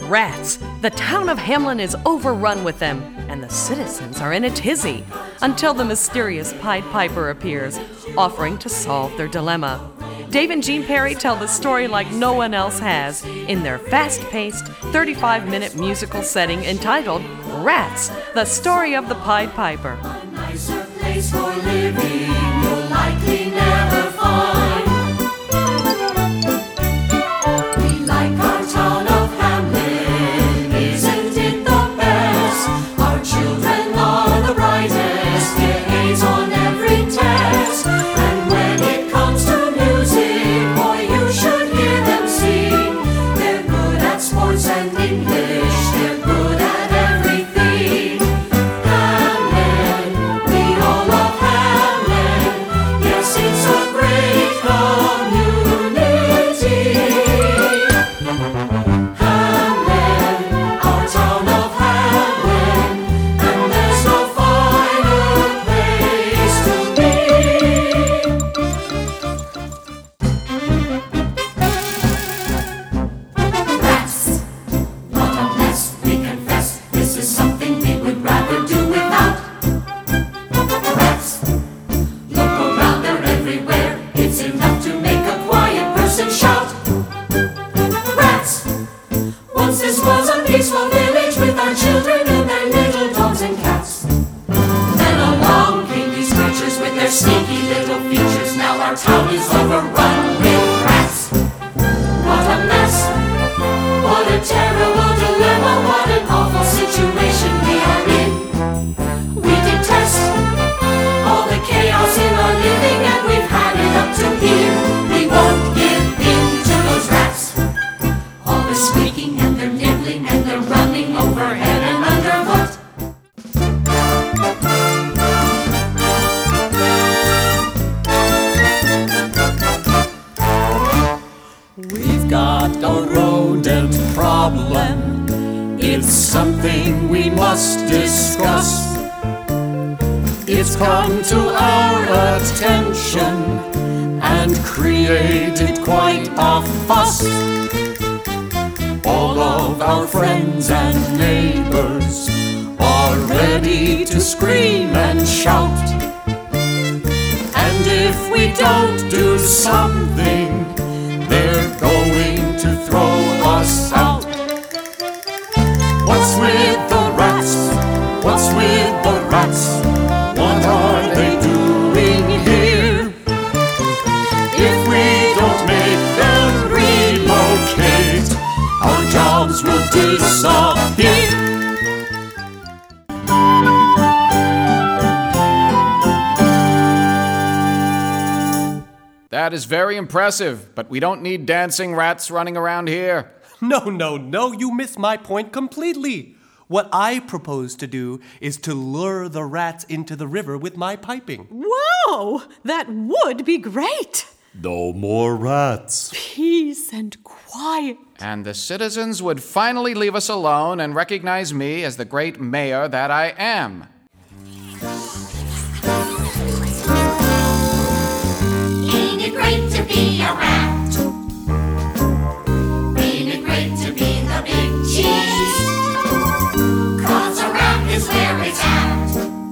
Rats! The town of Hamlin is overrun with them, and the citizens are in a tizzy until the mysterious Pied Piper appears, offering to solve their dilemma. Dave and Jean Perry tell the story like no one else has in their fast-paced, 35-minute musical setting entitled Rats, the Story of the Pied Piper. A nicer place for living you'll likely never find. We like our town of Hamlin, isn't it the best? Our children are the brightest, get A's on every test. And when it comes to music, boy, you should hear them sing. They're good at sports and English, they're good at everything. Hamlin, we all love Hamlin. Yes, it's a great community. Hamlin, our town of Hamlin, and there's no finer place to be. Rats, what a mess, we confess. This is something we would rather do without. Rats, look around, they're everywhere. It's enough to make a quiet person shout. Rats, once this was a peaceful village with our children and their little dogs and cats. Then along came these creatures with their sneaky little features. Now our town is overrun with rats. What a mess, what a terrible dilemma, what an awful situation we are in. We detest all the chaos in our living, and we've had it up to here. We won't give in to those rats. All the squeaking and their nibbling and their running overhead and underfoot. We've got a rodent problem. It's something we must discuss. It's come to our attention and created quite a fuss. All of our friends and neighbors are ready to scream and shout. And if we don't do something, they're going to throw us out. What's with the rats? What's with the rats? What are they doing here? If we don't make them relocate, our jobs will disappear. That is very impressive, but we don't need dancing rats running around here. No, you miss my point completely. What I propose to do is to lure the rats into the river with my piping. Whoa! That would be great! No more rats. Peace and quiet. And the citizens would finally leave us alone and recognize me as the great mayor that I am. Ain't it great to be a rat? Ain't it great to be the big cheese? 'Cause a rat is where it's at.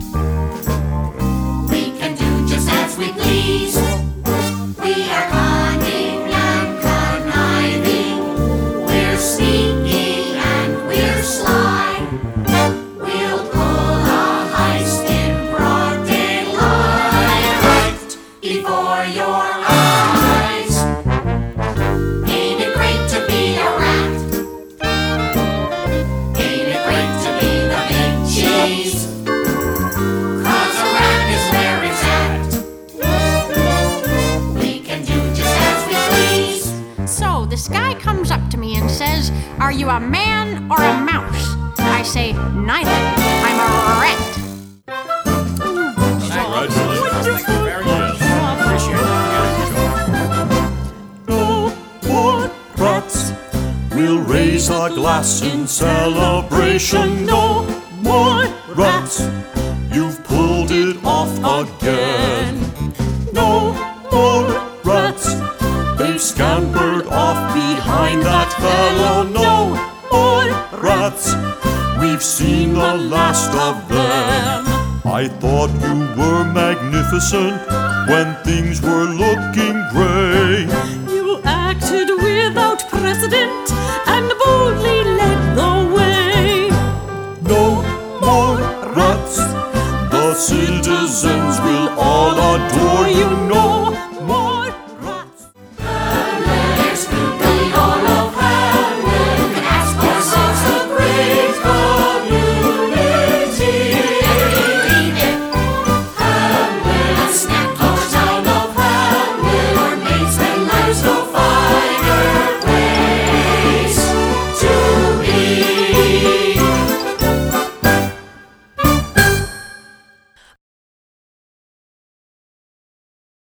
We can do just as we please. We are cunning and conniving. We're sneaky and we're sly. We'll pull a heist in broad daylight, right before your eyes. Ain't it great to be a rat? Ain't it great to be the big cheese? 'Cause a rat is where it's at. We can do just as we please. So this guy comes up to me and says, "Are you a man or a mouse?" I say, "Neither. I'm a rat." No more rats. We'll raise our glass in celebration. No more rats. You've pulled it off again. No more rats. They've scampered off behind that fellow. No more we've seen the last of them. I thought you were magnificent when things were looking gray. You acted without precedent